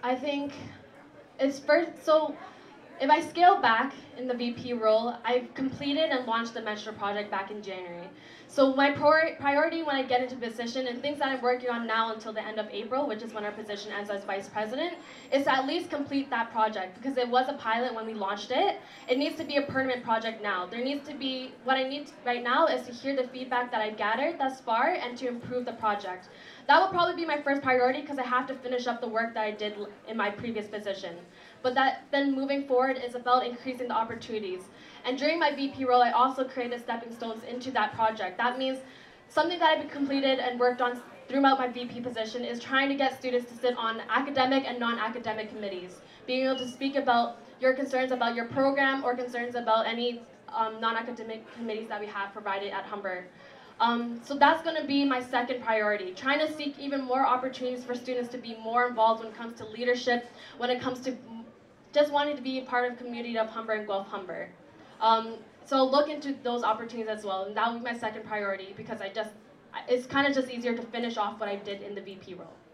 I think it's first, so if I scale back in the VP role, I've completed and launched the Mentor project back in January. So my priority when I get into position and things that I'm working on now until the end of April, which is when our position ends as vice president, is to at least complete that project because it was a pilot when we launched it. It needs to be a permanent project now. There needs to be, what I need right now is to hear the feedback that I've gathered thus far and to improve the project. That will probably be my first priority because I have to finish up the work that I did in my previous position. But that then moving forward is about increasing the opportunities. And during my VP role, I also created stepping stones into that project. That means something that I've completed and worked on throughout my VP position is trying to get students to sit on academic and non-academic committees, being able to speak about your concerns about your program or concerns about any non-academic committees that we have provided at Humber. So that's going to be my second priority, trying to seek even more opportunities for students to be more involved when it comes to leadership, when it comes to just wanting to be a part of the community of Humber and Guelph Humber. So look into those opportunities as well, and that will be my second priority because it's kind of just easier to finish off what I did in the VP role.